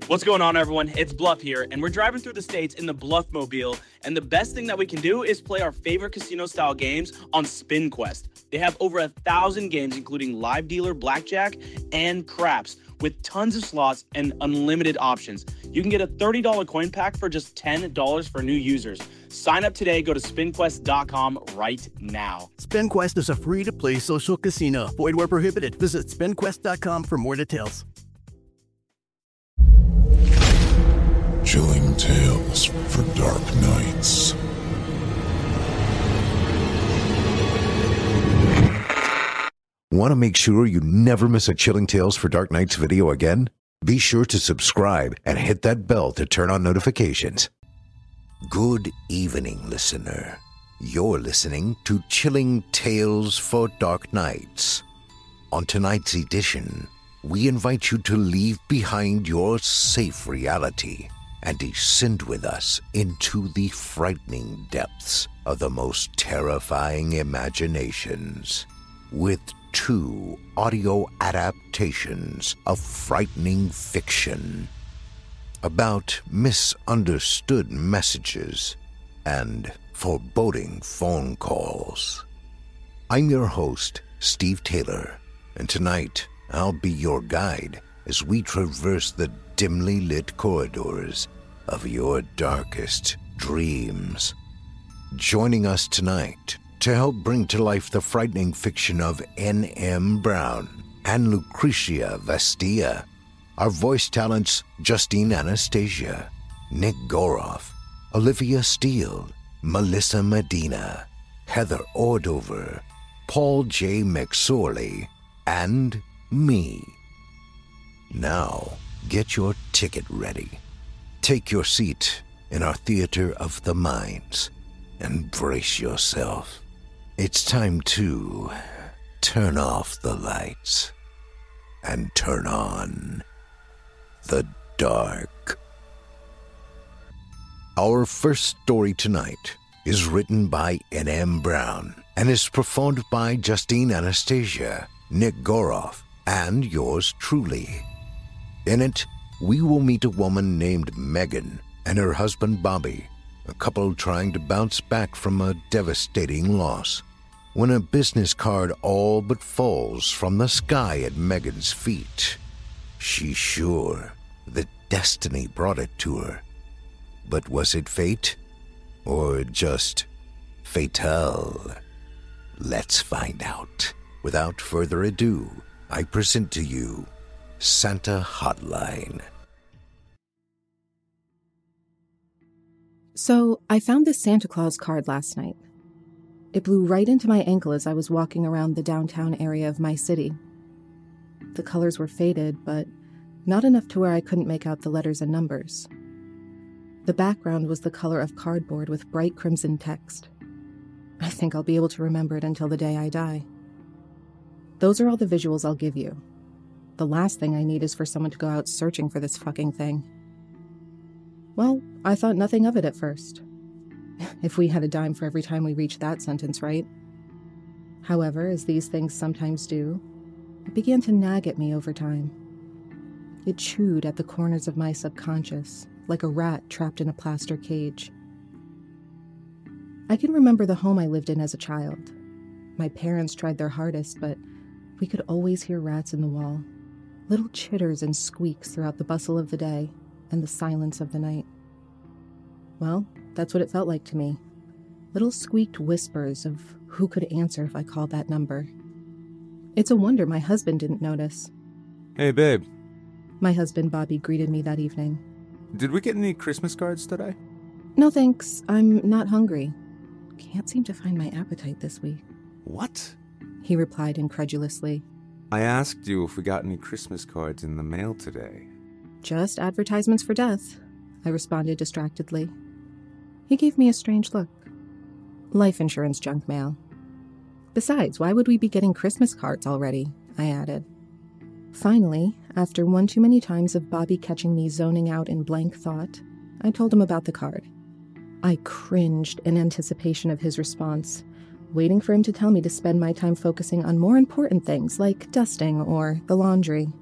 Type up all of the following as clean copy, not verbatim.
What's going on, everyone? It's Bluff here, and we're driving through the states in the Bluffmobile, and the best thing that we can do is play our favorite casino-style games on SpinQuest. They have over 1,000 games, including live dealer blackjack and craps, with tons of slots and unlimited options. You can get a $30 coin pack for just $10 for new users. Sign up today. Go to spinquest.com right now. SpinQuest is a free-to-play social casino. Void where prohibited. Visit spinquest.com for more details. Chilling tales for dark nights. Want to make sure you never miss a Chilling Tales for Dark Nights video again? Be sure to subscribe and hit that bell to turn on notifications. Good evening, listener. You're listening to Chilling Tales for Dark Nights. On tonight's edition, we invite you to leave behind your safe reality and descend with us into the frightening depths of the most terrifying imaginations with 2 audio adaptations of frightening fiction about misunderstood messages and foreboding phone calls. I'm your host, Steve Taylor, and tonight I'll be your guide as we traverse the dimly lit corridors of your darkest dreams. Joining us tonight to help bring to life the frightening fiction of N.M. Brown and Lucretia Vestia are voice talents Justine Anastasia, Nick Goroff, Olivia Steele, Melissa Medina, Heather Ordover, Paul J. McSorley, and me. Now, get your ticket ready. Take your seat in our theater of the minds and brace yourself. It's time to turn off the lights and turn on the dark. Our first story tonight is written by N.M. Brown and is performed by Justine Anastasia, Nick Goroff, and yours truly. In it, we will meet a woman named Megan and her husband Bobby, a couple trying to bounce back from a devastating loss, when a business card all but falls from the sky at Megan's feet. She's sure that destiny brought it to her. But was it fate? Or just fatale? Let's find out. Without further ado, I present to you Santa Hotline. So, I found this Santa Claus card last night. It blew right into my ankle as I was walking around the downtown area of my city. The colors were faded, but not enough to where I couldn't make out the letters and numbers. The background was the color of cardboard with bright crimson text. I think I'll be able to remember it until the day I die. Those are all the visuals I'll give you. The last thing I need is for someone to go out searching for this fucking thing. Well, I thought nothing of it at first. If we had a dime for every time we reached that sentence, right? However, as these things sometimes do, it began to nag at me over time. It chewed at the corners of my subconscious, like a rat trapped in a plaster cage. I can remember the home I lived in as a child. My parents tried their hardest, but we could always hear rats in the wall. Little chitters and squeaks throughout the bustle of the day and the silence of the night. Well, that's what it felt like to me. Little squeaked whispers of who could answer if I called that number. It's a wonder my husband didn't notice. Hey, babe. My husband Bobby greeted me that evening. Did we get any Christmas cards today? No thanks, I'm not hungry. Can't seem to find my appetite this week. What? He replied incredulously. I asked you if we got any Christmas cards in the mail today. Just advertisements for death, I responded distractedly. He gave me a strange look. Life insurance junk mail. Besides, why would we be getting Christmas cards already? I added. Finally, after one too many times of Bobby catching me zoning out in blank thought, I told him about the card. I cringed in anticipation of his response, waiting for him to tell me to spend my time focusing on more important things like dusting or the laundry.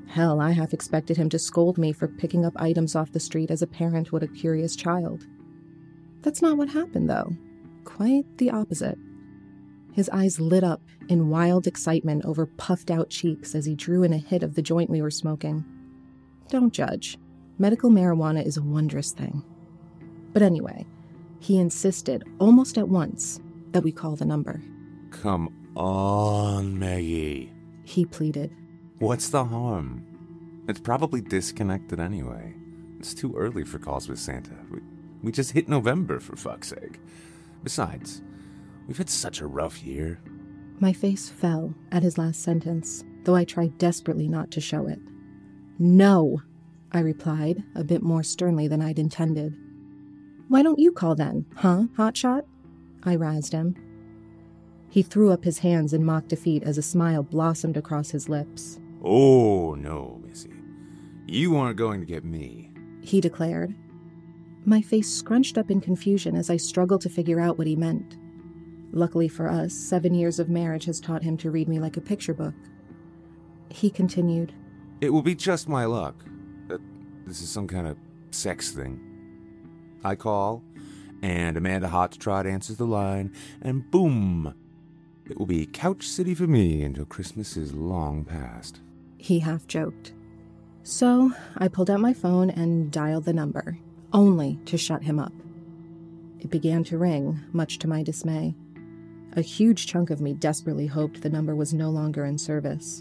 Hell, I half expected him to scold me for picking up items off the street as a parent would a curious child. That's not what happened, though. Quite the opposite. His eyes lit up in wild excitement over puffed-out cheeks as he drew in a hit of the joint we were smoking. Don't judge. Medical marijuana is a wondrous thing. But anyway, he insisted, almost at once, that we call the number. Come on, Maggie. He pleaded. What's the harm? It's probably disconnected anyway. It's too early for calls with Santa. We just hit November, for fuck's sake. Besides, we've had such a rough year. My face fell at his last sentence, though I tried desperately not to show it. No, I replied, a bit more sternly than I'd intended. Why don't you call then, huh, hotshot? I razzed him. He threw up his hands in mock defeat as a smile blossomed across his lips. Oh, no, Missy. You aren't going to get me, he declared. My face scrunched up in confusion as I struggled to figure out what he meant. Luckily for us, 7 years of marriage has taught him to read me like a picture book. He continued. It will be just my luck. This is some kind of sex thing. I call, and Amanda Hotstrot answers the line, and boom! It will be Couch City for me until Christmas is long past. He half joked. So I pulled out my phone and dialed the number, only to shut him up. It began to ring, much to my dismay. A huge chunk of me desperately hoped the number was no longer in service.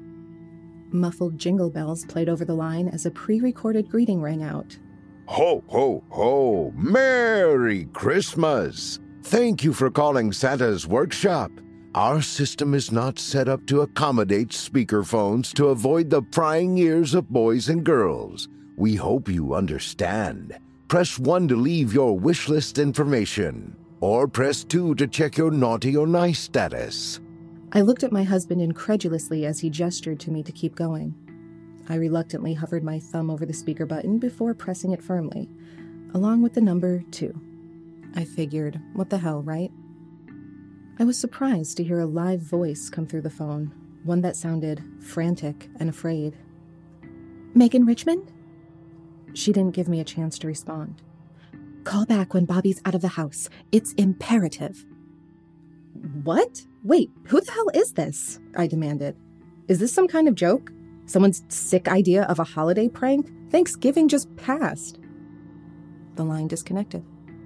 Muffled jingle bells played over the line as a pre-recorded greeting rang out. Ho, ho, ho! Merry Christmas! Thank you for calling Santa's Workshop. Our system is not set up to accommodate speakerphones to avoid the prying ears of boys and girls. We hope you understand. Press 1 to leave your wish list information, or press 2 to check your naughty or nice status. I looked at my husband incredulously as he gestured to me to keep going. I reluctantly hovered my thumb over the speaker button before pressing it firmly, along with the number 2. I figured, what the hell, right? I was surprised to hear a live voice come through the phone, one that sounded frantic and afraid. Megan Richmond? She didn't give me a chance to respond. Call back when Bobby's out of the house. It's imperative. What? Wait, who the hell is this? I demanded. Is this some kind of joke? Someone's sick idea of a holiday prank? Thanksgiving just passed. The line disconnected.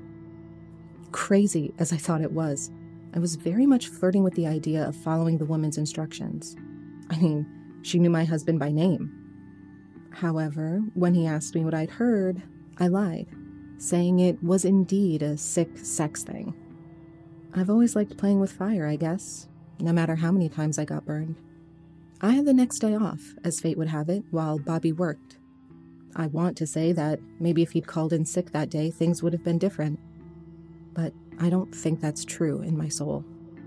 Crazy as I thought it was, I was very much flirting with the idea of following the woman's instructions. I mean, she knew my husband by name. However, when he asked me what I'd heard, I lied, saying it was indeed a sick sex thing. I've always liked playing with fire, I guess, no matter how many times I got burned. I had the next day off, as fate would have it, while Bobby worked. I want to say that maybe if he'd called in sick that day, things would have been different. But I don't think that's true in my soul.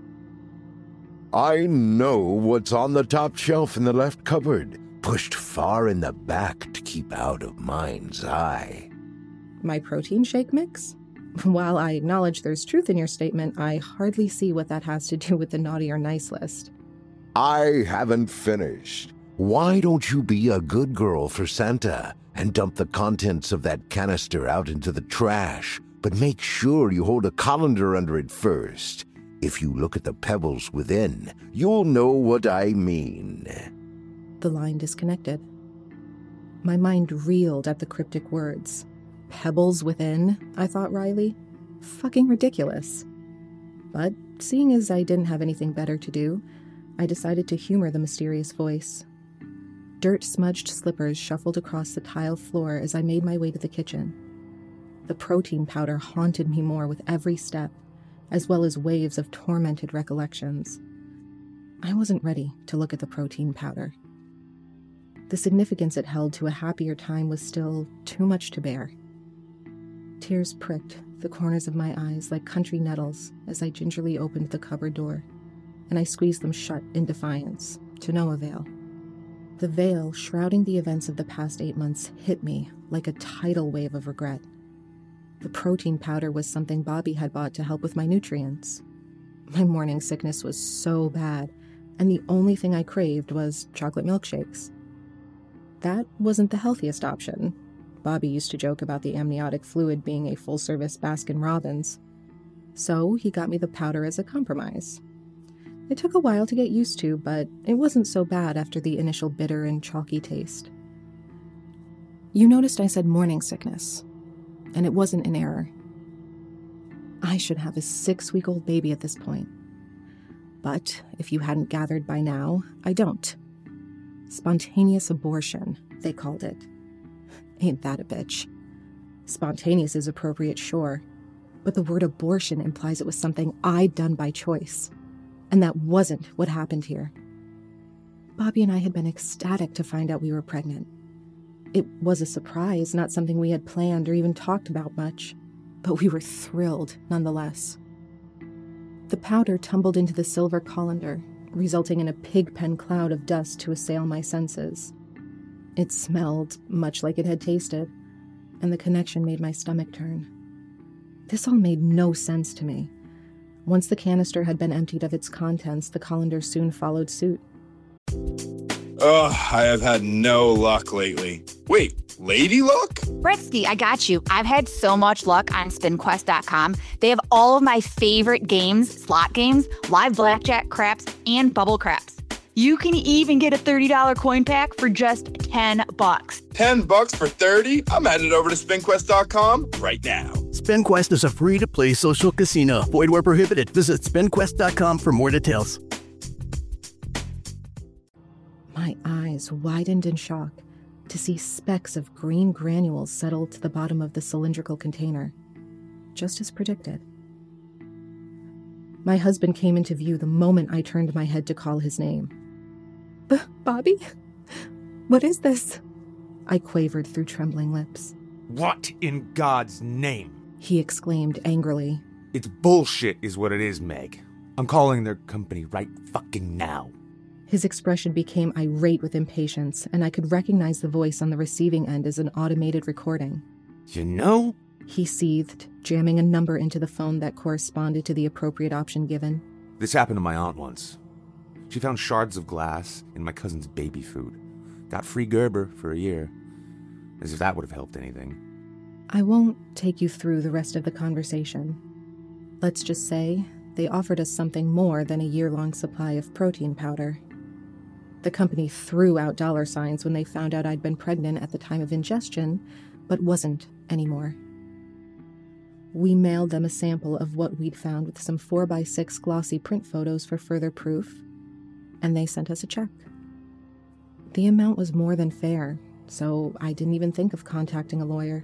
I know what's on the top shelf in the left cupboard, pushed far in the back to keep out of mind's eye. My protein shake mix? While I acknowledge there's truth in your statement, I hardly see what that has to do with the naughty or nice list. I haven't finished. Why don't you be a good girl for Santa and dump the contents of that canister out into the trash, but make sure you hold a colander under it first. If you look at the pebbles within, you'll know what I mean. The line disconnected. My mind reeled at the cryptic words. Pebbles within, I thought wryly. Fucking ridiculous. But seeing as I didn't have anything better to do, I decided to humor the mysterious voice. Dirt-smudged slippers shuffled across the tile floor as I made my way to the kitchen. The protein powder haunted me more with every step, as well as waves of tormented recollections. I wasn't ready to look at the protein powder. The significance it held to a happier time was still too much to bear. Tears pricked the corners of my eyes like country nettles as I gingerly opened the cupboard door, and I squeezed them shut in defiance, to no avail. The veil shrouding the events of the past 8 months hit me like a tidal wave of regret. The protein powder was something Bobby had bought to help with my nutrients. My morning sickness was so bad, and the only thing I craved was chocolate milkshakes. that wasn't the healthiest option. Bobby used to joke about the amniotic fluid being a full-service Baskin-Robbins. So he got me the powder as a compromise. It took a while to get used to, but it wasn't so bad after the initial bitter and chalky taste. You noticed I said morning sickness, and it wasn't an error. I should have a 6-week-old baby at this point. But if you hadn't gathered by now, I don't. Spontaneous abortion, they called it. Ain't that a bitch? Spontaneous is appropriate, sure, but the word abortion implies it was something I'd done by choice, and that wasn't what happened here. Bobby and I had been ecstatic to find out we were pregnant. It was a surprise, not something we had planned or even talked about much, but we were thrilled nonetheless. The powder tumbled into the silver colander, resulting in a pigpen cloud of dust to assail my senses. It smelled much like it had tasted, and the connection made my stomach turn. This all made no sense to me. Once the canister had been emptied of its contents, the colander soon followed suit. Ugh, I have had no luck lately. Wait, lady luck? Britsky, I got you. I've had so much luck on SpinQuest.com. They have all of my favorite games, slot games, live blackjack, craps, and bubble craps. You can even get a $30 coin pack for just $10. $10 for 30? I'm headed over to SpinQuest.com right now. SpinQuest is a free-to-play social casino. Void where prohibited. Visit SpinQuest.com for more details. My eyes widened in shock to see specks of green granules settle to the bottom of the cylindrical container, just as predicted. My husband came into view the moment I turned my head to call his name. Bobby? What is this? I quavered through trembling lips. What in God's name? He exclaimed angrily. It's bullshit is what it is, Meg. I'm calling their company right fucking now. His expression became irate with impatience, and I could recognize the voice on the receiving end as an automated recording. You know? He seethed, jamming a number into the phone that corresponded to the appropriate option given. This happened to my aunt once. She found shards of glass in my cousin's baby food. Got free Gerber for a year. As if that would have helped anything. I won't take you through the rest of the conversation. Let's just say they offered us something more than a year-long supply of protein powder. The company threw out $signs when they found out I'd been pregnant at the time of ingestion, but wasn't anymore. We mailed them a sample of what we'd found with some 4x6 glossy print photos for further proof, and they sent us a check. The amount was more than fair, so I didn't even think of contacting a lawyer.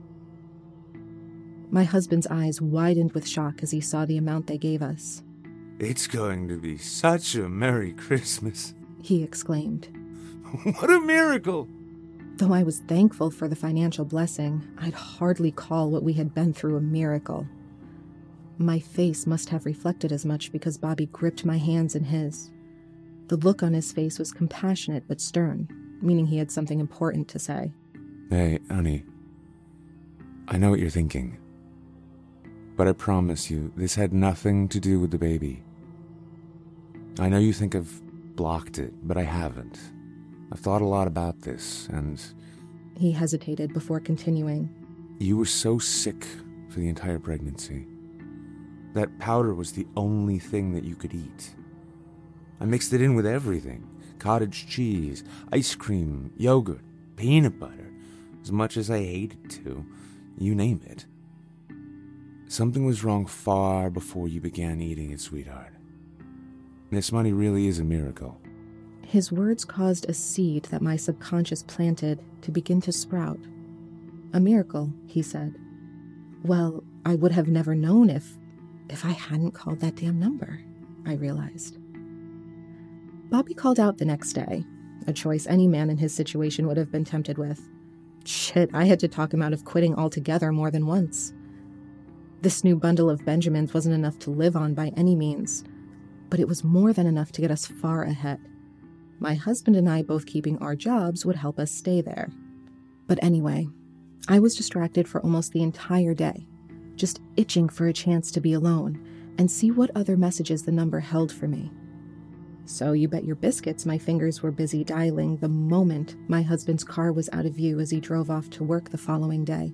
My husband's eyes widened with shock as he saw the amount they gave us. It's going to be such a Merry Christmas, he exclaimed. What a miracle! Though I was thankful for the financial blessing, I'd hardly call what we had been through a miracle. My face must have reflected as much because Bobby gripped my hands in his. The look on his face was compassionate but stern, meaning he had something important to say. Hey, honey. I know what you're thinking. But I promise you, this had nothing to do with the baby. I know you think I've blocked it, but I haven't. I've thought a lot about this, and... He hesitated before continuing. You were so sick for the entire pregnancy. That powder was the only thing that you could eat. I mixed it in with everything. Cottage cheese, ice cream, yogurt, peanut butter. As much as I hated to, you name it. Something was wrong far before you began eating it, sweetheart. This money really is a miracle. His words caused a seed that my subconscious planted to begin to sprout. A miracle, he said. Well, I would have never known if I hadn't called that damn number, I realized. Bobby called out the next day, a choice any man in his situation would have been tempted with. Shit, I had to talk him out of quitting altogether more than once. This new bundle of Benjamins wasn't enough to live on by any means, but it was more than enough to get us far ahead. My husband and I both keeping our jobs would help us stay there. But anyway, I was distracted for almost the entire day, just itching for a chance to be alone and see what other messages the number held for me. So you bet your biscuits my fingers were busy dialing the moment my husband's car was out of view as he drove off to work the following day.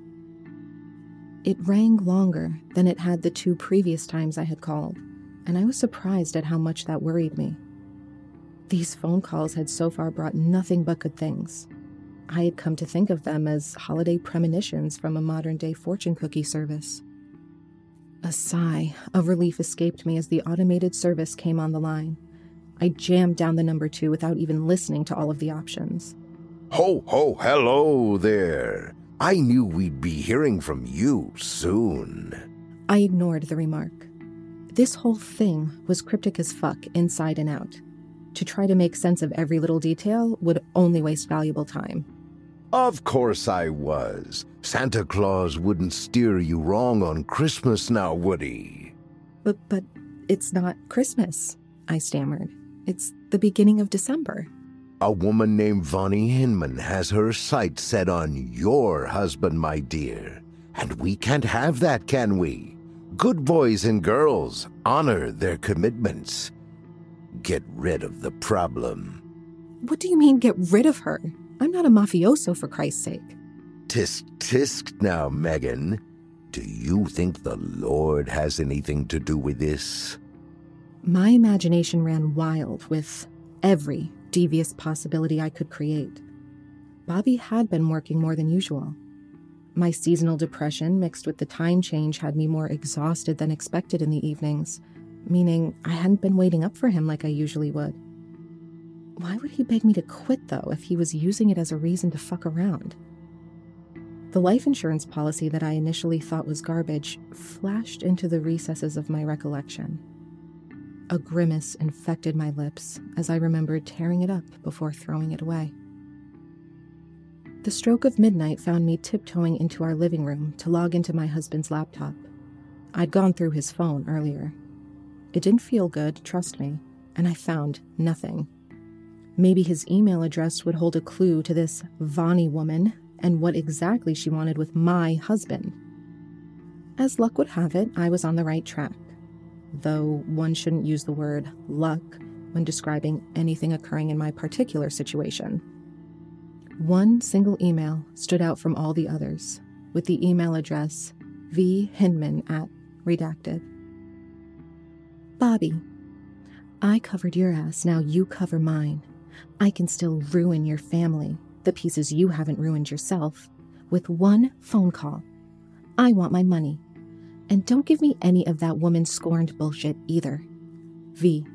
It rang longer than it had the 2 previous times I had called, and I was surprised at how much that worried me. These phone calls had so far brought nothing but good things. I had come to think of them as holiday premonitions from a modern-day fortune cookie service. A sigh of relief escaped me as the automated service came on the line. I jammed down the number 2 without even listening to all of the options. Ho, ho, hello there. I knew we'd be hearing from you soon. I ignored the remark. This whole thing was cryptic as fuck inside and out. To try to make sense of every little detail would only waste valuable time. Of course I was. Santa Claus wouldn't steer you wrong on Christmas now, would he? But it's not Christmas, I stammered. It's the beginning of December. A woman named Vonnie Hinman has her sights set on your husband, my dear. And we can't have that, can we? Good boys and girls honor their commitments. Get rid of the problem. What do you mean, get rid of her? I'm not a mafioso, for Christ's sake. Tisk, tisk now, Megan. Do you think the Lord has anything to do with this? My imagination ran wild with every devious possibility I could create. Bobby had been working more than usual. My seasonal depression mixed with the time change had me more exhausted than expected in the evenings, meaning I hadn't been waiting up for him like I usually would. Why would he beg me to quit, though, if he was using it as a reason to fuck around? The life insurance policy that I initially thought was garbage flashed into the recesses of my recollection. A grimace infected my lips as I remembered tearing it up before throwing it away. The stroke of midnight found me tiptoeing into our living room to log into my husband's laptop. I'd gone through his phone earlier. It didn't feel good, trust me, and I found nothing. Maybe his email address would hold a clue to this Vonnie woman and what exactly she wanted with my husband. As luck would have it, I was on the right track, though one shouldn't use the word luck when describing anything occurring in my particular situation. One single email stood out from all the others, with the email address vhinman@redacted. Bobby, I covered your ass, now you cover mine. I can still ruin your family, the pieces you haven't ruined yourself, with one phone call. I want my money. And don't give me any of that woman-scorned bullshit either. V.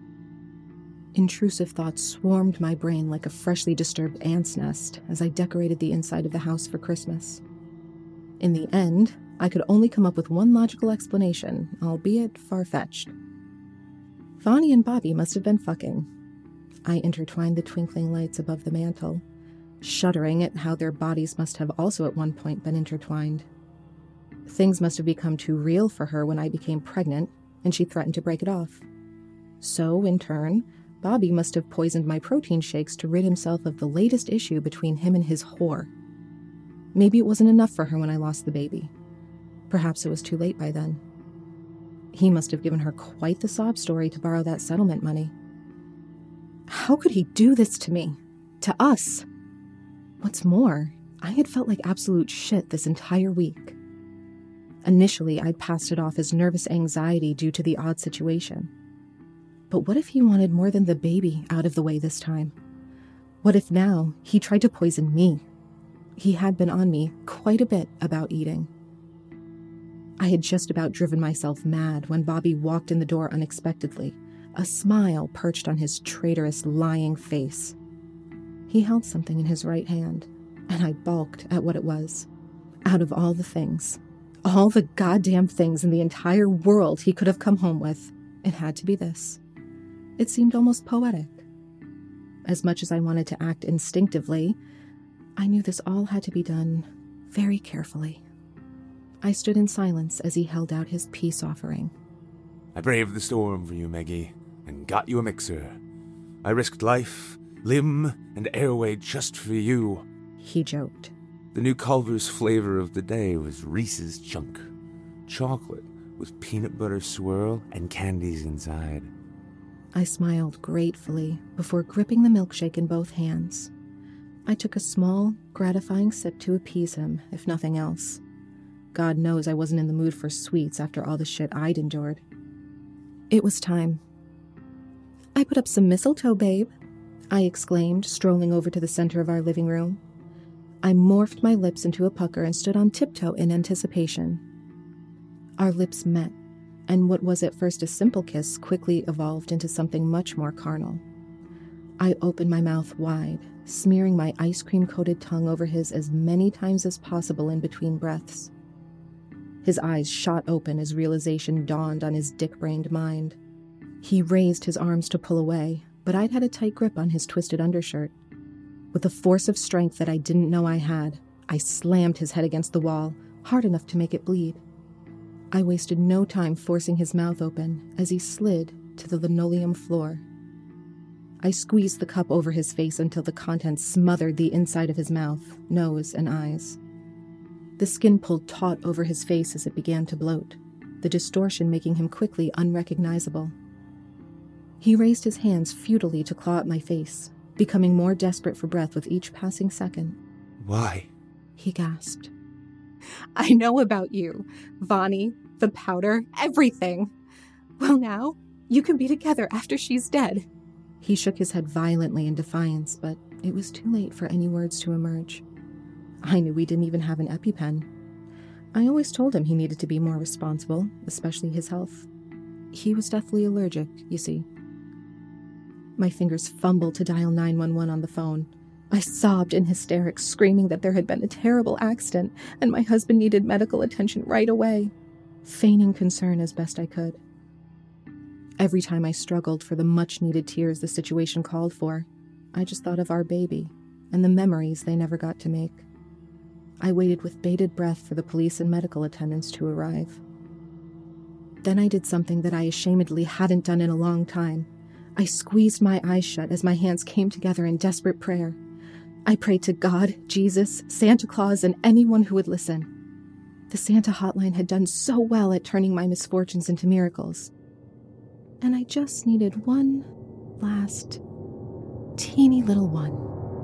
Intrusive thoughts swarmed my brain like a freshly disturbed ant's nest as I decorated the inside of the house for Christmas. In the end, I could only come up with one logical explanation, albeit far-fetched. Vonnie and Bobby must have been fucking. I intertwined the twinkling lights above the mantel, shuddering at how their bodies must have also at one point been intertwined. Things must have become too real for her when I became pregnant, and she threatened to break it off. So, in turn, Bobby must have poisoned my protein shakes to rid himself of the latest issue between him and his whore. Maybe it wasn't enough for her when I lost the baby. Perhaps it was too late by then. He must have given her quite the sob story to borrow that settlement money. How could he do this to me? To us? What's more, I had felt like absolute shit this entire week. Initially, I'd passed it off as nervous anxiety due to the odd situation. But what if he wanted more than the baby out of the way this time? What if now he tried to poison me? He had been on me quite a bit about eating. I had just about driven myself mad when Bobby walked in the door unexpectedly, a smile perched on his traitorous, lying face. He held something in his right hand, and I balked at what it was. Out of all the things, all the goddamn things in the entire world he could have come home with, it had to be this. It seemed almost poetic. As much as I wanted to act instinctively, I knew this all had to be done very carefully. I stood in silence as he held out his peace offering. I braved the storm for you, Maggie, and got you a mixer. I risked life, limb, and airway just for you. He joked. The new Culver's flavor of the day was Reese's Chunk. Chocolate with peanut butter swirl and candies inside. I smiled gratefully before gripping the milkshake in both hands. I took a small, gratifying sip to appease him, if nothing else. God knows I wasn't in the mood for sweets after all the shit I'd endured. It was time. "I put up some mistletoe, babe," I exclaimed, strolling over to the center of our living room. I morphed my lips into a pucker and stood on tiptoe in anticipation. Our lips met, and what was at first a simple kiss quickly evolved into something much more carnal. I opened my mouth wide, smearing my ice cream-coated tongue over his as many times as possible in between breaths. His eyes shot open as realization dawned on his dick-brained mind. He raised his arms to pull away, but I'd had a tight grip on his twisted undershirt. With a force of strength that I didn't know I had, I slammed his head against the wall, hard enough to make it bleed. I wasted no time forcing his mouth open as he slid to the linoleum floor. I squeezed the cup over his face until the contents smothered the inside of his mouth, nose, and eyes. The skin pulled taut over his face as it began to bloat, the distortion making him quickly unrecognizable. He raised his hands futilely to claw at my face, becoming more desperate for breath with each passing second. Why? He gasped. "I know about you, Vonnie, the powder, everything. Well now, you can be together after she's dead." He shook his head violently in defiance, but it was too late for any words to emerge. I knew we didn't even have an EpiPen. I always told him he needed to be more responsible, especially his health. He was deathly allergic, you see. My fingers fumbled to dial 911 on the phone. I sobbed in hysterics, screaming that there had been a terrible accident and my husband needed medical attention right away, feigning concern as best I could. Every time I struggled for the much-needed tears the situation called for, I just thought of our baby and the memories they never got to make. I waited with bated breath for the police and medical attendants to arrive. Then I did something that I ashamedly hadn't done in a long time. I squeezed my eyes shut as my hands came together in desperate prayer. I prayed to God, Jesus, Santa Claus, and anyone who would listen. The Santa hotline had done so well at turning my misfortunes into miracles. And I just needed one last, teeny little one.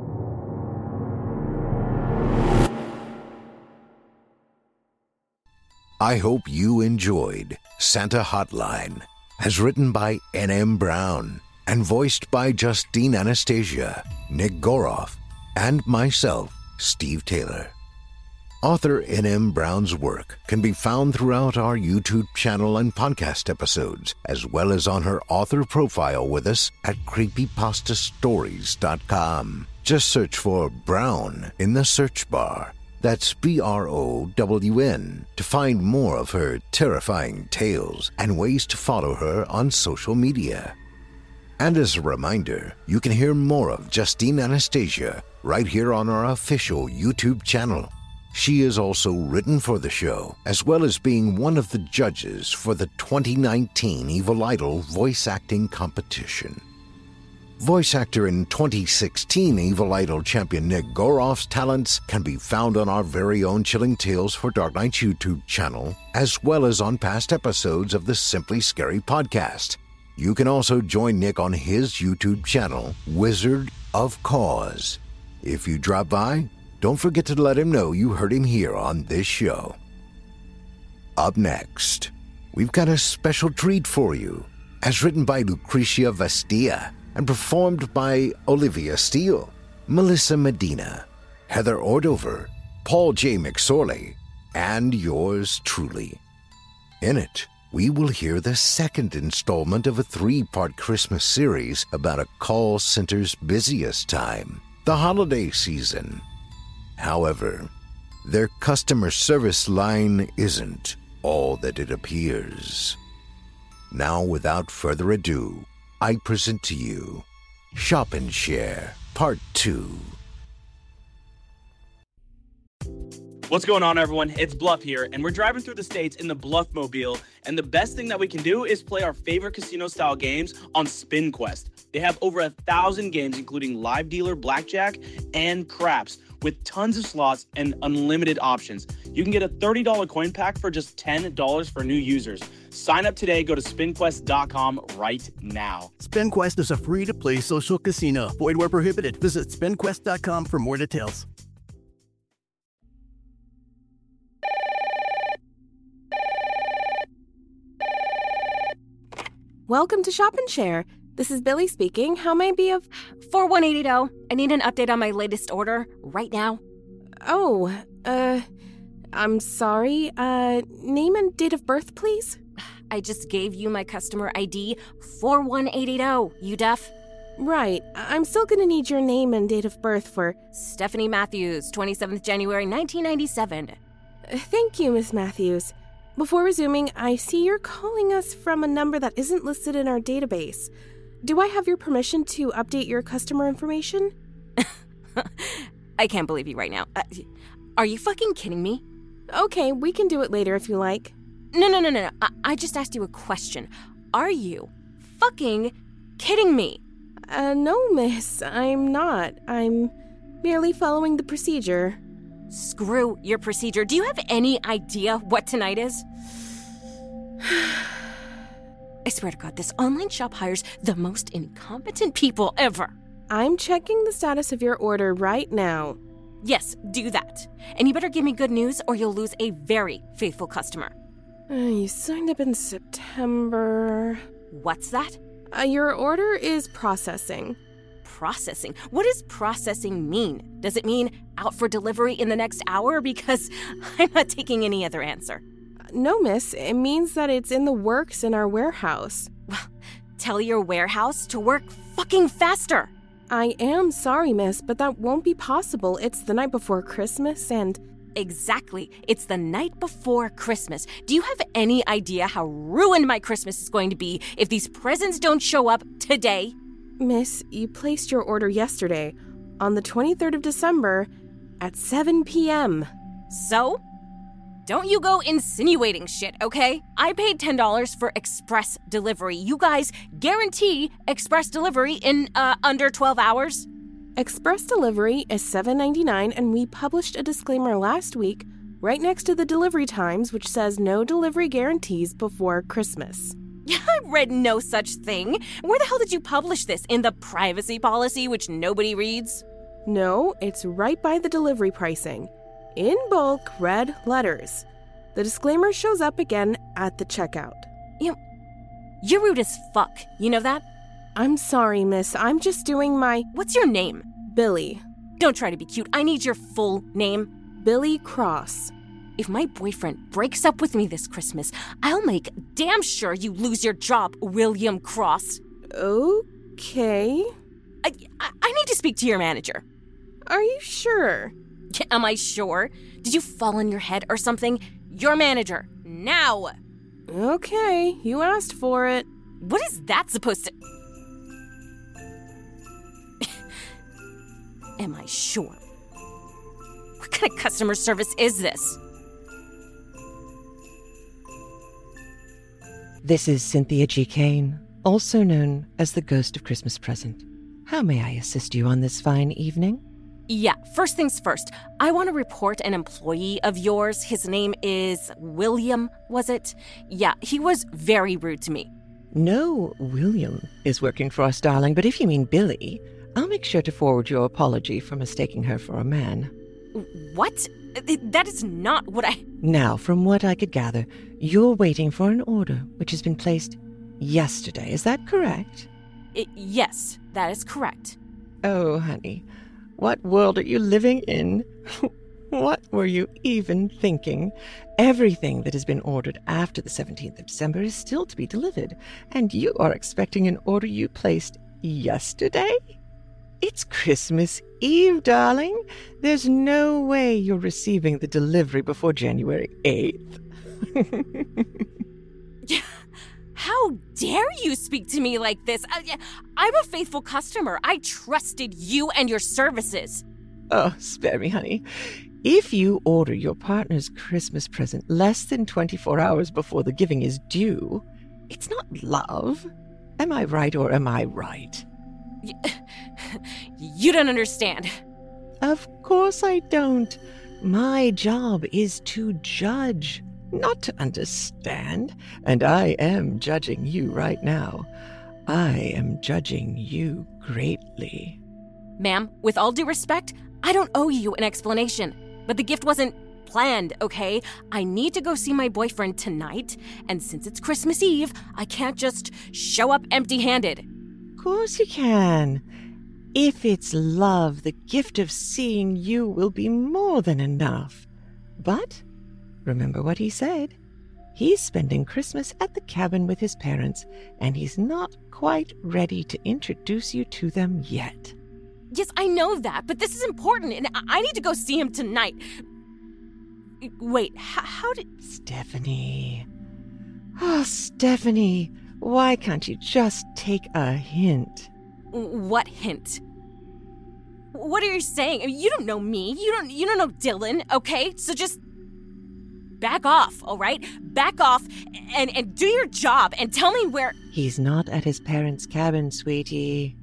I hope you enjoyed Santa Hotline, as written by N.M. Brown and voiced by Justine Anastasia, Nick Goroff, and myself, Steve Taylor. Author N.M. Brown's work can be found throughout our YouTube channel and podcast episodes, as well as on her author profile with us at creepypastastories.com. Just search for Brown in the search bar. That's BROWN to find more of her terrifying tales and ways to follow her on social media. And as a reminder, you can hear more of Justine Anastasia right here on our official YouTube channel. She is also written for the show, as well as being one of the judges for the 2019 Evil Idol voice acting competition. Voice actor in 2016 Evil Idol champion Nick Goroff's talents can be found on our very own Chilling Tales for Dark Nights YouTube channel, as well as on past episodes of the Simply Scary podcast. You can also join Nick on his YouTube channel, Wizard of Cause. If you drop by, don't forget to let him know you heard him here on this show. Up next, we've got a special treat for you, as written by Lucrecia Vestia and performed by Olivia Steele, Melissa Medina, Heather Ordover, Paul J. McSorley, and yours truly. In it, we will hear the second installment of a 3-part Christmas series about a call center's busiest time, the holiday season. However, their customer service line isn't all that it appears. Now, without further ado, I present to you Shop and Share Part 2. What's going on, everyone? It's Bluff here, and we're driving through the states in the Bluff Mobile, and the best thing that we can do is play our favorite casino-style games on SpinQuest. They have over 1,000 games, including live dealer, blackjack, and craps, with tons of slots and unlimited options. You can get a $30 coin pack for just $10 for new users. Sign up today. Go to SpinQuest.com right now. SpinQuest is a free-to-play social casino. Void where prohibited. Visit SpinQuest.com for more details. Welcome to Shop and Share. This is Billy speaking. How may I be of... 41880. I need an update on my latest order right now. Oh, I'm sorry. Name and date of birth, please? I just gave you my customer ID, 41880. You deaf? Right. I'm still gonna need your name and date of birth for... Stephanie Matthews, 27th January, 1997. Thank you, Miss Matthews. Before resuming, I see you're calling us from a number that isn't listed in our database. Do I have your permission to update your customer information? I can't believe you right now. Are you fucking kidding me? Okay, we can do it later if you like. No. I just asked you a question. Are you fucking kidding me? No, miss, I'm not. I'm merely following the procedure. Screw your procedure. Do you have any idea what tonight is? I swear to God, this online shop hires the most incompetent people ever. I'm checking the status of your order right now. Yes, do that. And you better give me good news or you'll lose a very faithful customer. You signed up in September. What's that? Your order is processing. Processing? What does processing mean? Does it mean out for delivery in the next hour? Because I'm not taking any other answer. No, miss. It means that it's in the works in our warehouse. Well, tell your warehouse to work fucking faster. I am sorry, miss, but that won't be possible. It's the night before Christmas and... Exactly. It's the night before Christmas. Do you have any idea how ruined my Christmas is going to be if these presents don't show up today? Miss, you placed your order yesterday, on the 23rd of December, at 7 p.m. So? Don't you go insinuating shit, okay? I paid $10 for express delivery. You guys guarantee express delivery in under 12 hours? Express delivery is $7.99, and we published a disclaimer last week right next to the delivery times, which says no delivery guarantees before Christmas. I read no such thing. Where the hell did you publish this? In the privacy policy, which nobody reads? No, it's right by the delivery pricing. In bulk, red letters. The disclaimer shows up again at the checkout. You're rude as fuck. You know that? I'm sorry, miss. I'm just doing my... What's your name? Billy. Don't try to be cute. I need your full name. Billy Cross. If my boyfriend breaks up with me this Christmas, I'll make damn sure you lose your job, William Cross. Okay. I need to speak to your manager. Are you sure? Am I sure? Did you fall on your head or something? Your manager, now! Okay, you asked for it. What is that supposed to... Am I sure? What kind of customer service is this? This is Cynthia G. Kane, also known as the Ghost of Christmas Present. How may I assist you on this fine evening? Yeah, first things first. I want to report an employee of yours. His name is William, was it? Yeah, he was very rude to me. No, William is working for us, darling, but if you mean Billy, I'll make sure to forward your apology for mistaking her for a man. What? That is not what I... Now, from what I could gather, you're waiting for an order which has been placed yesterday. Is that correct? Yes, that is correct. Oh, honey, what world are you living in? What were you even thinking? Everything that has been ordered after the 17th of December is still to be delivered, and you are expecting an order you placed yesterday? It's Christmas Eve, darling. There's no way you're receiving the delivery before January 8th. How dare you speak to me like this? I'm a faithful customer. I trusted you and your services. Oh, spare me, honey. If you order your partner's Christmas present less than 24 hours before the giving is due, it's not love. Am I right or am I right? You don't understand. Of course I don't. My job is to judge, not to understand. And I am judging you right now. I am judging you greatly. Ma'am, with all due respect, I don't owe you an explanation. But the gift wasn't planned, okay? I need to go see my boyfriend tonight, and since it's Christmas Eve, I can't just show up empty-handed. Of course you can. If it's love, the gift of seeing you will be more than enough. But remember what he said. He's spending Christmas at the cabin with his parents, and he's not quite ready to introduce you to them yet. Yes, I know that, but this is important, and I need to go see him tonight. Wait, how did... Stephanie. Oh, Stephanie, why can't you just take a hint? What hint? What are you saying? I mean, you don't know me. You don't know Dylan, okay? So just back off, all right? Back off and do your job and tell me where... He's not at his parents' cabin, sweetie.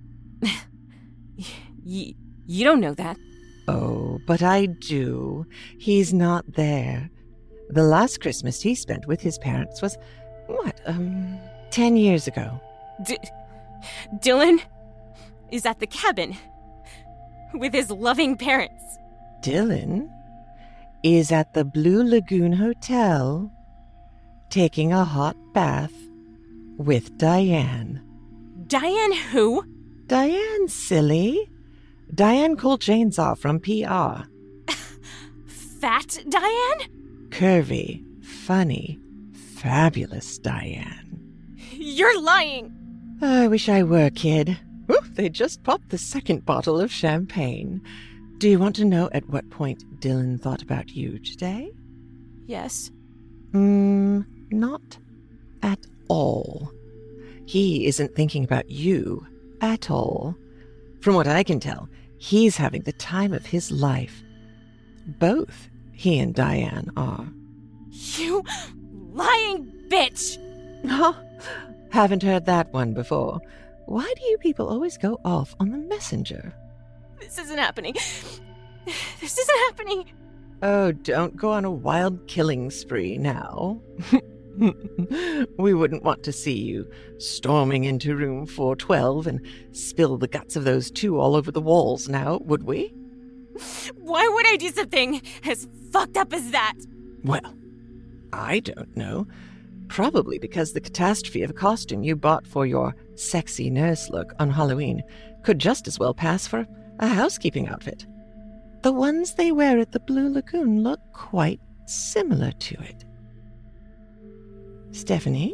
You don't know that. Oh, but I do. He's not there. The last Christmas he spent with his parents was, 10 years ago. Dylan is at the cabin with his loving parents. Dylan is at the Blue Lagoon Hotel taking a hot bath with Diane. Diane who? Diane, silly. Diane Kolchainsaw from PR. Fat Diane? Curvy, funny, fabulous Diane. You're lying. I wish I were, kid. Ooh, they just popped the second bottle of champagne. Do you want to know at what point Dylan thought about you today? Yes. Not at all. He isn't thinking about you at all. From what I can tell, he's having the time of his life. Both he and Diane are. You lying bitch! Oh, haven't heard that one before. Why do you people always go off on the messenger? This isn't happening. This isn't happening. Oh, don't go on a wild killing spree now. We wouldn't want to see you storming into room 412 and spill the guts of those two all over the walls now, would we? Why would I do something as fucked up as that? Well, I don't know. Probably because the catastrophe of a costume you bought for your sexy nurse look on Halloween could just as well pass for a housekeeping outfit. The ones they wear at the Blue Lagoon look quite similar to it. Stephanie?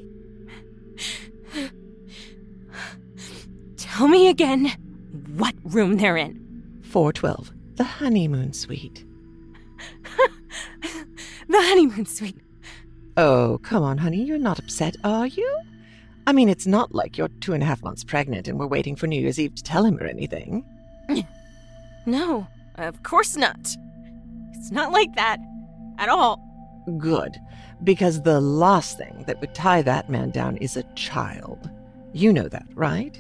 Tell me again what room they're in. 412, the honeymoon suite. The honeymoon suite. Oh, come on, honey, you're not upset, are you? I mean, it's not like you're 2.5 months pregnant and we're waiting for New Year's Eve to tell him or anything. No, of course not. It's not like that at all. Good, because the last thing that would tie that man down is a child. You know that, right?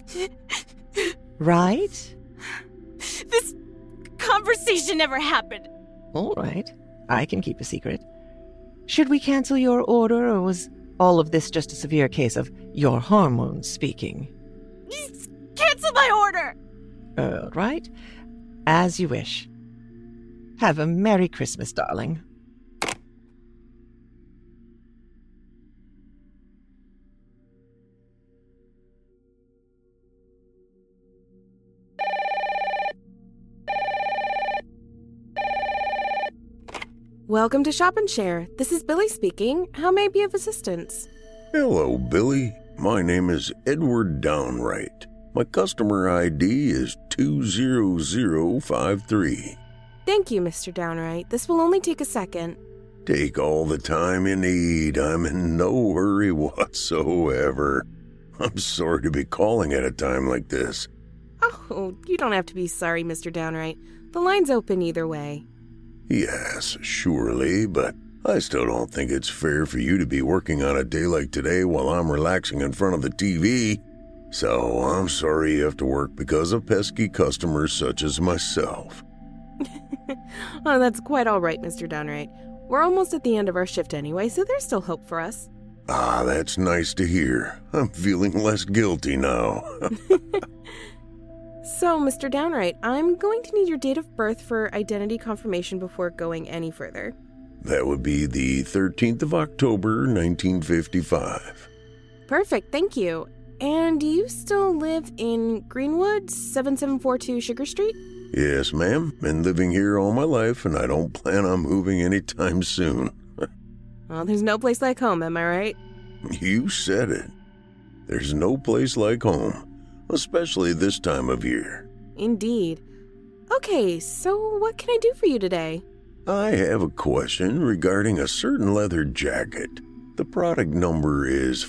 Right? This conversation never happened. All right, I can keep a secret. Should we cancel your order, or was all of this just a severe case of your hormones speaking? Cancel my order! All right, as you wish. Have a Merry Christmas, darling. Welcome to Shop and Share. This is Billy speaking. How may I be of assistance? Hello, Billy. My name is Edward Downright. My customer ID is 20053. Thank you, Mr. Downright. This will only take a second. Take all the time you need. I'm in no hurry whatsoever. I'm sorry to be calling at a time like this. Oh, you don't have to be sorry, Mr. Downright. The line's open either way. Yes, surely, but I still don't think it's fair for you to be working on a day like today while I'm relaxing in front of the TV. So I'm sorry you have to work because of pesky customers such as myself. Oh, that's quite all right, Mr. Downright. We're almost at the end of our shift anyway, so there's still hope for us. Ah, that's nice to hear. I'm feeling less guilty now. So, Mr. Downright, I'm going to need your date of birth for identity confirmation before going any further. That would be the 13th of October, 1955. Perfect, thank you. And do you still live in Greenwood, 7742 Sugar Street? Yes, ma'am. Been living here all my life, and I don't plan on moving anytime soon. Well, there's no place like home, am I right? You said it. There's no place like home, especially this time of year. Indeed. Okay, so what can I do for you today? I have a question regarding a certain leather jacket. The product number is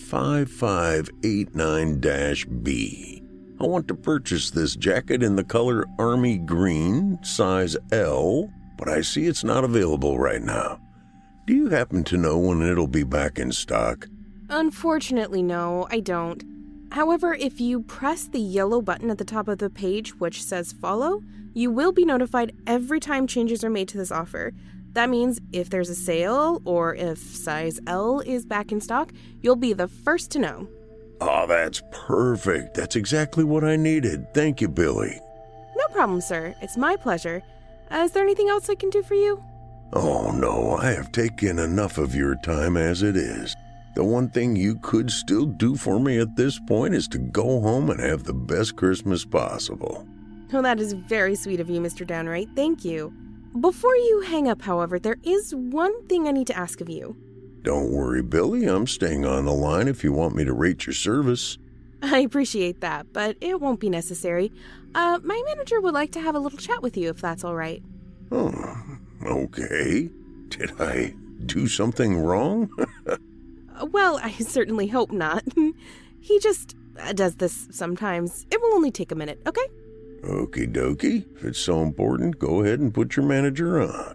5589-B. I want to purchase this jacket in the color army green, size L, but I see it's not available right now. Do you happen to know when it'll be back in stock? Unfortunately, no, I don't. However, if you press the yellow button at the top of the page which says follow, you will be notified every time changes are made to this offer. That means if there's a sale or if size L is back in stock, you'll be the first to know. Oh, that's perfect. That's exactly what I needed. Thank you, Billy. No problem, sir. It's my pleasure. Is there anything else I can do for you? Oh, no, I have taken enough of your time as it is. The one thing you could still do for me at this point is to go home and have the best Christmas possible. Oh, that is very sweet of you, Mr. Downright. Thank you. Before you hang up, however, there is one thing I need to ask of you. Don't worry, Billy. I'm staying on the line if you want me to rate your service. I appreciate that, but it won't be necessary. My manager would like to have a little chat with you, if that's all right. Oh, okay. Did I do something wrong? Well, I certainly hope not. He just does this sometimes. It will only take a minute, okay? Okie dokie. If it's so important, go ahead and put your manager on.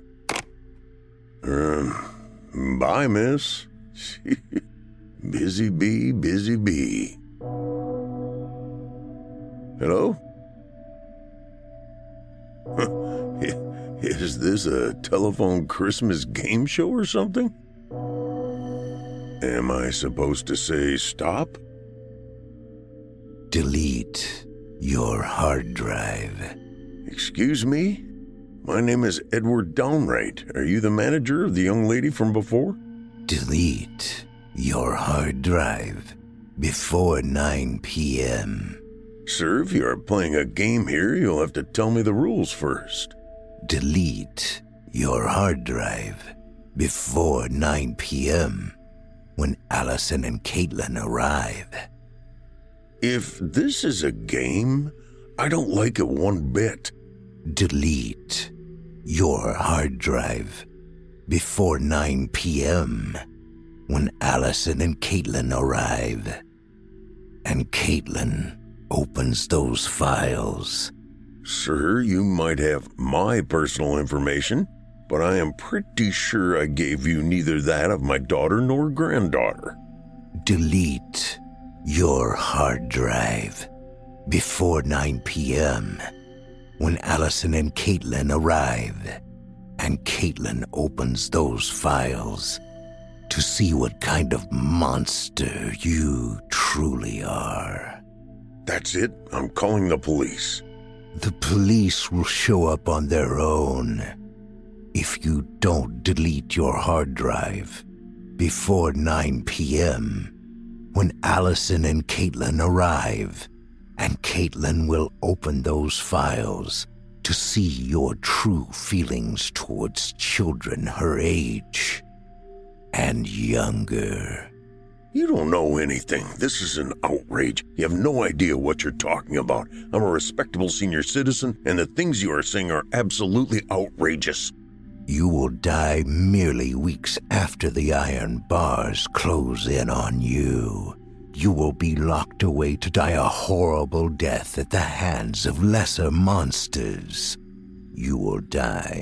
Bye, miss. Busy bee, busy bee. Hello? Is this a telephone Christmas game show or something? Am I supposed to say stop? Delete your hard drive. Excuse me? My name is Edward Downright. Are you the manager of the young lady from before? Delete your hard drive before 9 p.m. Sir, if you are playing a game here, you'll have to tell me the rules first. Delete your hard drive before 9 p.m. when Allison and Caitlin arrive. If this is a game, I don't like it one bit. Delete your hard drive before 9 p.m. when Allison and Caitlin arrive. And Caitlin opens those files. Sir, you might have my personal information, but I am pretty sure I gave you neither that of my daughter nor granddaughter. Delete your hard drive before 9 p.m. when Allison and Caitlin arrive, and Caitlin opens those files to see what kind of monster you truly are. That's it. I'm calling the police. The police will show up on their own if you don't delete your hard drive before 9 p.m. when Allison and Caitlin arrive, and Caitlin will open those files to see your true feelings towards children her age and younger. You don't know anything. This is an outrage. You have no idea what you're talking about. I'm a respectable senior citizen, and the things you are saying are absolutely outrageous. You will die merely weeks after the iron bars close in on you. You will be locked away to die a horrible death at the hands of lesser monsters. You will die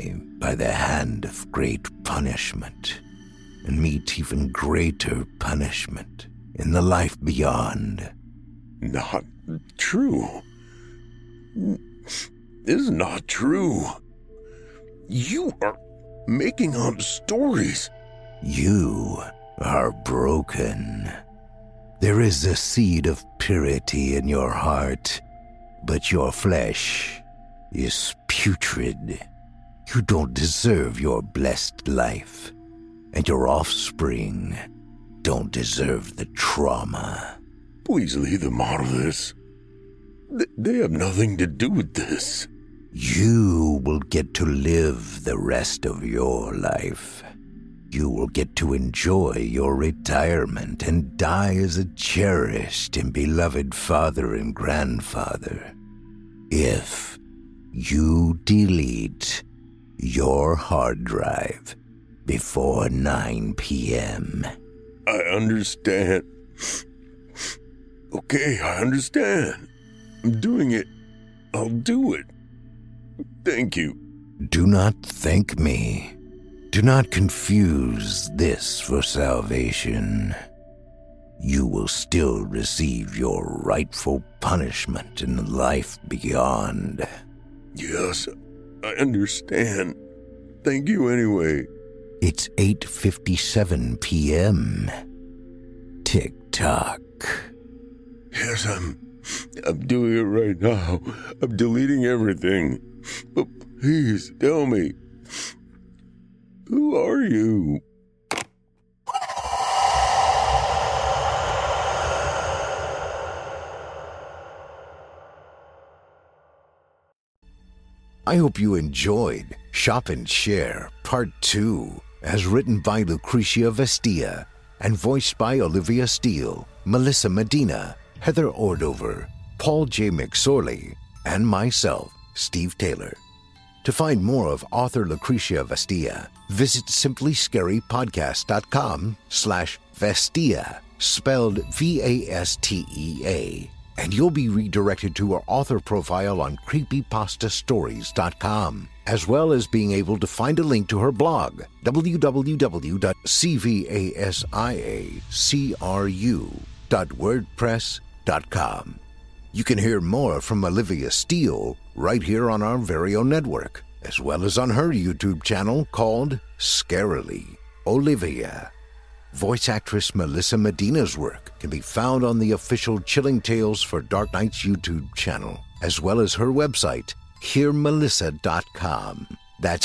by the hand of great punishment, and meet even greater punishment in the life beyond. Not true. This is not true. You are making up stories. You are broken. There is a seed of purity in your heart, but your flesh is putrid. You don't deserve your blessed life, and your offspring don't deserve the trauma. Please leave them out of this. They have nothing to do with this. You will get to live the rest of your life. You will get to enjoy your retirement and die as a cherished and beloved father and grandfather. If you delete your hard drive before 9 p.m. I understand. Okay, I understand. I'm doing it. I'll do it. Thank you. Do not thank me. Do not confuse this for salvation. You will still receive your rightful punishment in the life beyond. Yes, I understand. Thank you anyway. It's 8:57 p.m. Tick-tock. Yes, I'm doing it right now. I'm deleting everything. But please, tell me. Who are you? I hope you enjoyed Shop and Share Part 2, as written by Lucrecia Vestia and voiced by Olivia Steele, Melissa Medina, Heather Ordover, Paul J. McSorley, and myself, Steve Taylor. To find more of author Lucrecia Vestia, visit simplyscarypodcast.com/Vestia, spelled Vastea, and you'll be redirected to her author profile on creepypastastories.com, as well as being able to find a link to her blog, www.cvasicru.wordpress.com. You can hear more from Olivia Steele right here on our very own network, as well as on her YouTube channel called Scarily Olivia. Voice actress Melissa Medina's work can be found on the official Chilling Tales for Dark Nights YouTube channel, as well as her website, hearmelissa.com. That's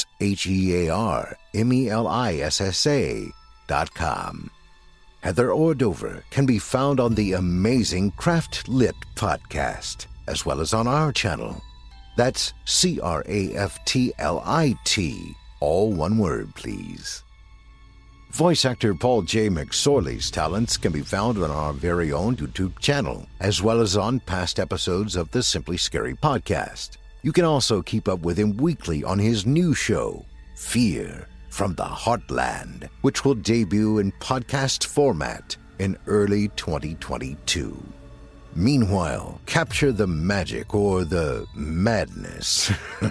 HearMelissa.com. Heather Ordover can be found on the amazing Craft Lit podcast, as well as on our channel. That's CRAFTLIT, all one word, please. Voice actor Paul J. McSorley's talents can be found on our very own YouTube channel, as well as on past episodes of the Simply Scary podcast. You can also keep up with him weekly on his new show, Fear from the Heartland, which will debut in podcast format in early 2022. Meanwhile, capture the magic or the madness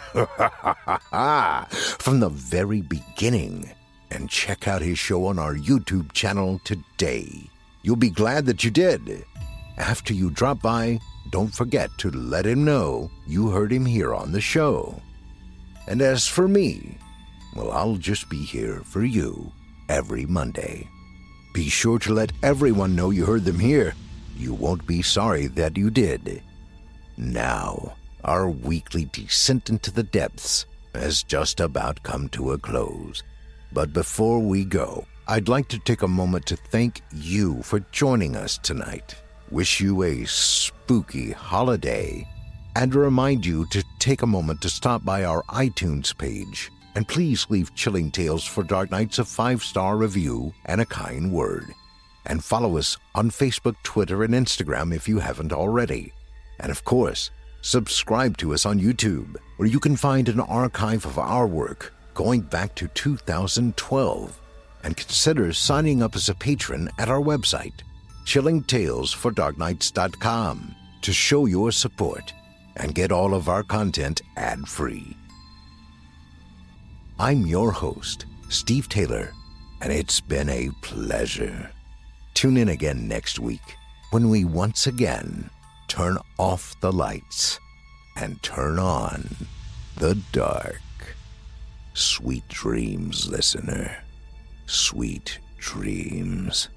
from the very beginning and check out his show on our YouTube channel today. You'll be glad that you did. After you drop by, don't forget to let him know you heard him here on the show. And as for me, well, I'll just be here for you every Monday. Be sure to let everyone know you heard them here. You won't be sorry that you did. Now, our weekly descent into the depths has just about come to a close. But before we go, I'd like to take a moment to thank you for joining us tonight. Wish you a spooky holiday, and remind you to take a moment to stop by our iTunes page. And please leave Chilling Tales for Dark Nights a 5-star review and a kind word. And follow us on Facebook, Twitter, and Instagram if you haven't already. And of course, subscribe to us on YouTube, where you can find an archive of our work going back to 2012. And consider signing up as a patron at our website, chillingtalesfordarknights.com, to show your support and get all of our content ad-free. I'm your host, Steve Taylor, and it's been a pleasure. Tune in again next week when we once again turn off the lights and turn on the dark. Sweet dreams, listener. Sweet dreams.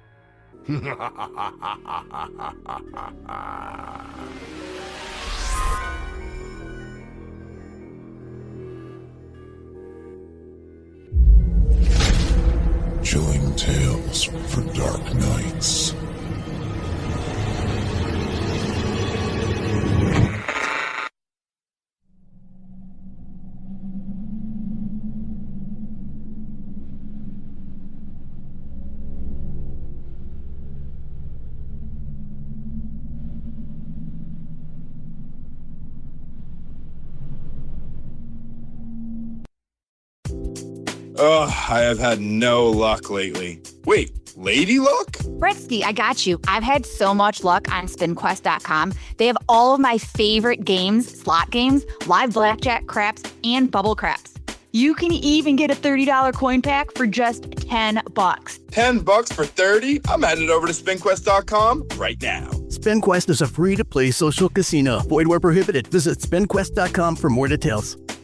Chilling tales for dark nights. Ugh, I have had no luck lately. Wait, lady luck? Bretsky, I got you. I've had so much luck on SpinQuest.com. They have all of my favorite games, slot games, live blackjack, craps, and bubble craps. You can even get a $30 coin pack for just $10. $10 for 30? I'm headed over to SpinQuest.com right now. SpinQuest is a free-to-play social casino. Void where prohibited. Visit SpinQuest.com for more details.